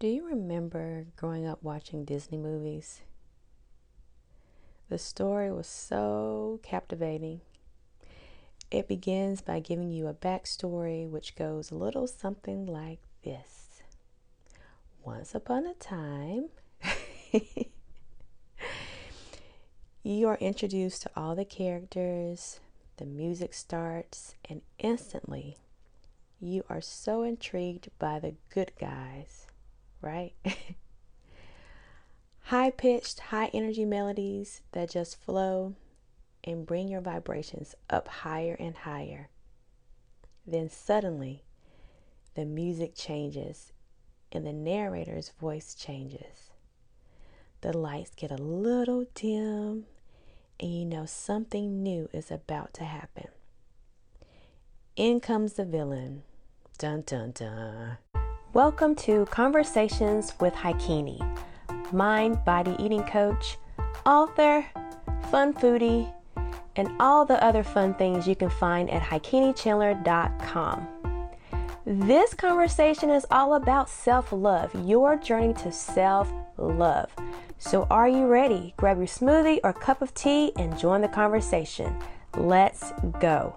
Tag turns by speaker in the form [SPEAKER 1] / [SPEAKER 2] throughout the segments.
[SPEAKER 1] Do you remember growing up watching Disney movies? The story was so captivating. It begins by giving you a backstory which goes a little something like this. Once upon a time, you are introduced to all the characters, the music starts, and instantly you are so intrigued by the good guys, right? High-pitched, high-energy melodies that just flow and bring your vibrations up higher and higher. Then suddenly, the music changes and the narrator's voice changes. The lights get a little dim and you know something new is about to happen. In comes the villain. Dun dun dun. Welcome to Conversations with Haikini, mind, body, eating coach, author, fun foodie, and all the other fun things you can find at HaikiniChandler.com. This conversation is all about self-love, your journey to self-love. So are you ready? Grab your smoothie or cup of tea and join the conversation. Let's go.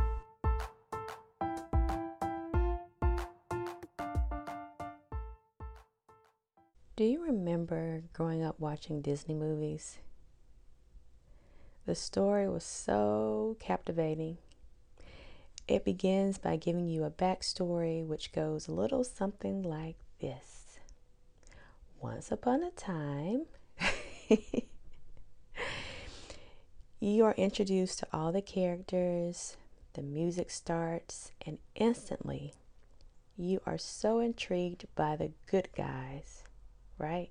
[SPEAKER 1] Do you remember growing up watching Disney movies? The story was so captivating. It begins by giving you a backstory which goes a little something like this. Once upon a time, you are introduced to all the characters, the music starts, and instantly you are so intrigued by the good guys, right?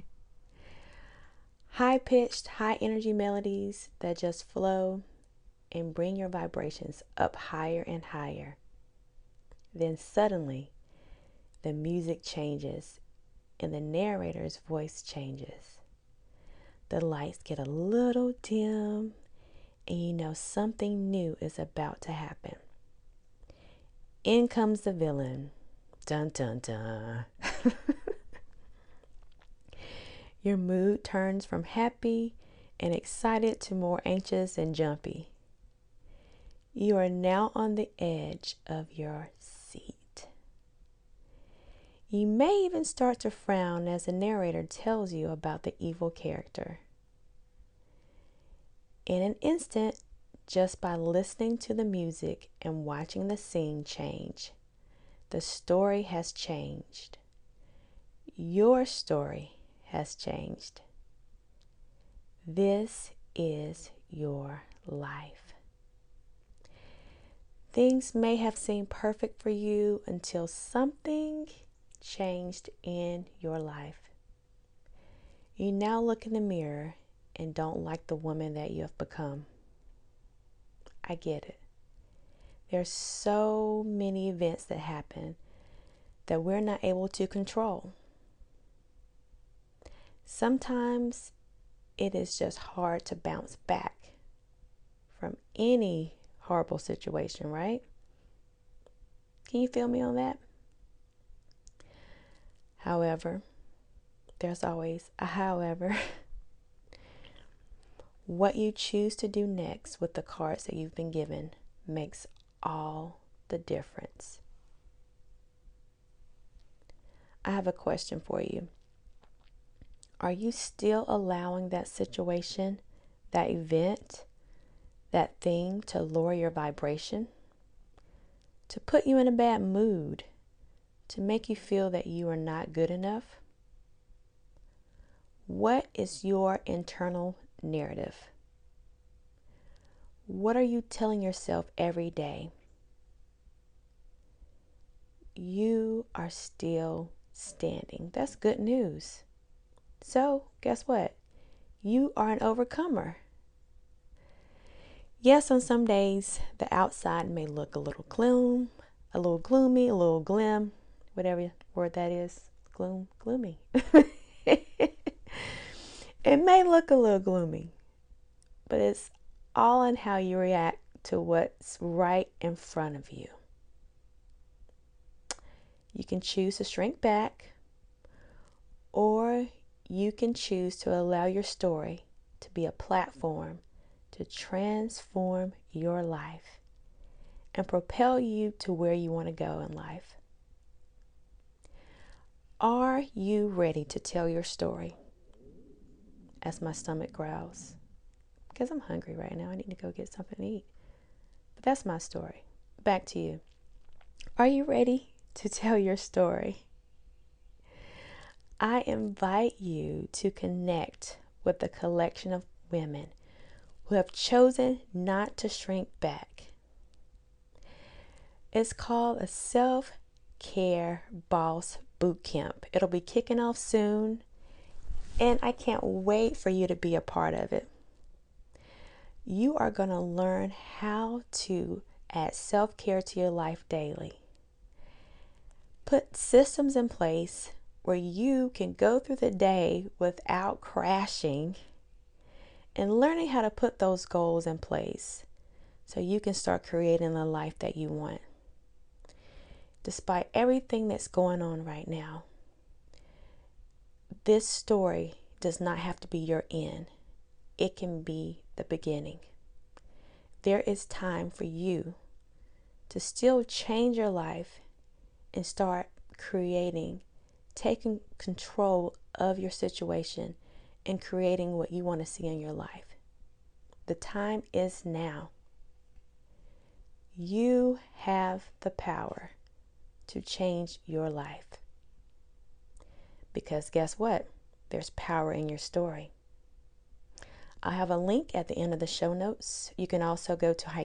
[SPEAKER 1] High-pitched, high-energy melodies that just flow and bring your vibrations up higher and higher. Then suddenly, the music changes and the narrator's voice changes. The lights get a little dim and you know something new is about to happen. In comes the villain. Dun dun dun. Your mood turns from happy and excited to more anxious and jumpy. You are now on the edge of your seat. You may even start to frown as the narrator tells you about the evil character. In an instant, just by listening to the music and watching the scene change, the story has changed. Your story has changed. This is your life. Things may have seemed perfect for you until something changed in your life. You now look in the mirror and don't like the woman that you have become. I get it. There's so many events that happen that we're not able to control. Sometimes it is just hard to bounce back from any horrible situation, right? Can you feel me on that? However, there's always a however. What you choose to do next with the cards that you've been given makes all the difference. I have a question for you. Are you still allowing that situation, that event, that thing to lower your vibration, to put you in a bad mood, to make you feel that you are not good enough? What is your internal narrative? What are you telling yourself every day? You are still standing. That's good news. So, guess what? You are an overcomer. Yes, on some days, the outside may look a little gloom, a little gloomy, a little glim, whatever word that is. Gloomy. It may look a little gloomy, but it's all in how you react to what's right in front of you. You can choose to shrink back, you can choose to allow your story to be a platform to transform your life and propel you to where you want to go in life. Are you ready to tell your story? As my stomach growls, because I'm hungry right now. I need to go get something to eat. But that's my story. Back to you. Are you ready to tell your story? I invite you to connect with a collection of women who have chosen not to shrink back. It's called a Self-Care Boss Boot Camp. It'll be kicking off soon, and I can't wait for you to be a part of it. You are going to learn how to add self-care to your life daily. Put systems in place where you can go through the day without crashing, and learning how to put those goals in place so you can start creating the life that you want. Despite everything that's going on right now, this story does not have to be your end. It can be the beginning. There is time for you to still change your life and start creating, taking control of your situation and creating what you want to see in your life. The time is now. You have the power to change your life. Because guess what? There's power in your story. I have a link at the end of the show notes. You can also go to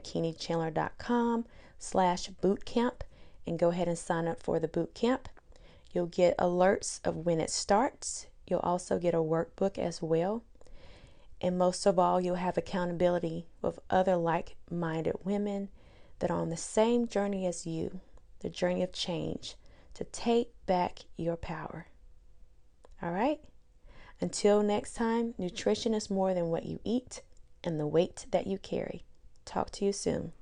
[SPEAKER 1] HakeeniChandler.com/bootcamp and go ahead and sign up for the boot camp. You'll get alerts of when it starts. You'll also get a workbook as well. And most of all, you'll have accountability with other like-minded women that are on the same journey as you, the journey of change, to take back your power. All right? Until next time, nutrition is more than what you eat and the weight that you carry. Talk to you soon.